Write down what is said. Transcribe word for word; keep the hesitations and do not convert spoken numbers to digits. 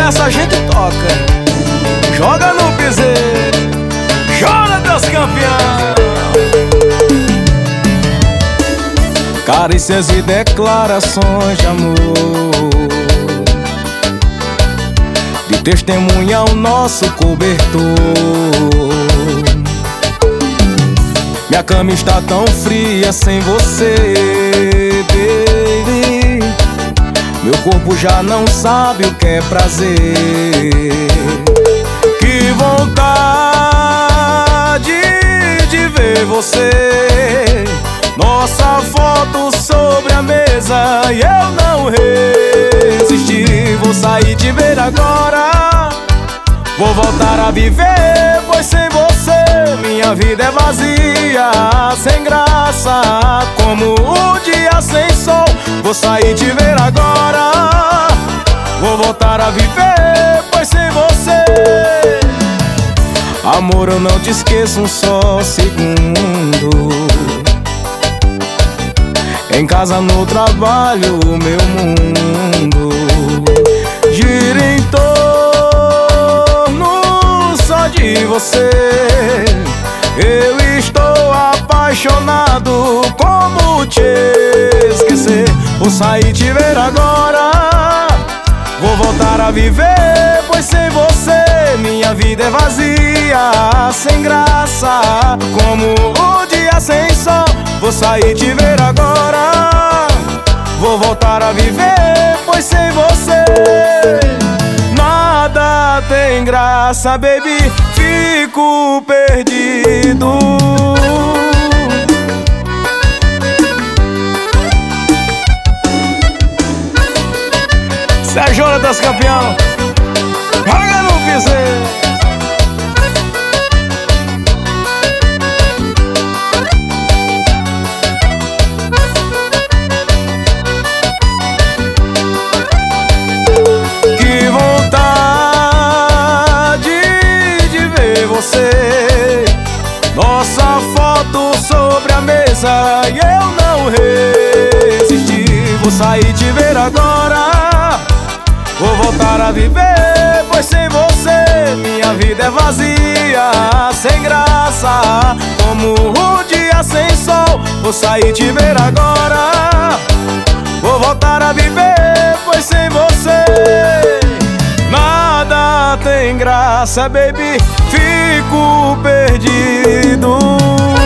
essa a gente toca. Joga no piseiro, chora das campeãs. Carícias e declarações de amor, de testemunha o nosso cobertor. Minha cama está tão fria sem você, baby. Meu corpo já não sabe o que é prazer. Que vontade de ver você, nossa foto sobre a mesa, e eu não resisti. Vou sair te ver agora, vou voltar a viver, pois sem você minha vida é vazia, sem graça, como o dia sem sol. Vou sair te ver agora, vou voltar a viver, pois sem você, amor, eu não te esqueço um só segundo. Em casa, no trabalho, o meu mundo gira em torno só de você. Eu estou apaixonado, como te esquecer? Vou sair te ver agora, vou voltar a viver, pois sem você minha vida é vazia, sem graça, como o dia sem sol. Vou sair te ver agora, vou voltar a viver, pois sem você nada tem graça, baby, fico perdido. Sérgio das campeão, joga no piseiro. Que vontade de ver você, nossa foto sobre a mesa, e eu não resisti. Vou sair te ver agora, vou voltar a viver, pois sem você minha vida é vazia, sem graça, como o dia sem sol. Vou sair te ver agora, vou voltar a viver, pois sem você nada tem graça, baby, fico perdido.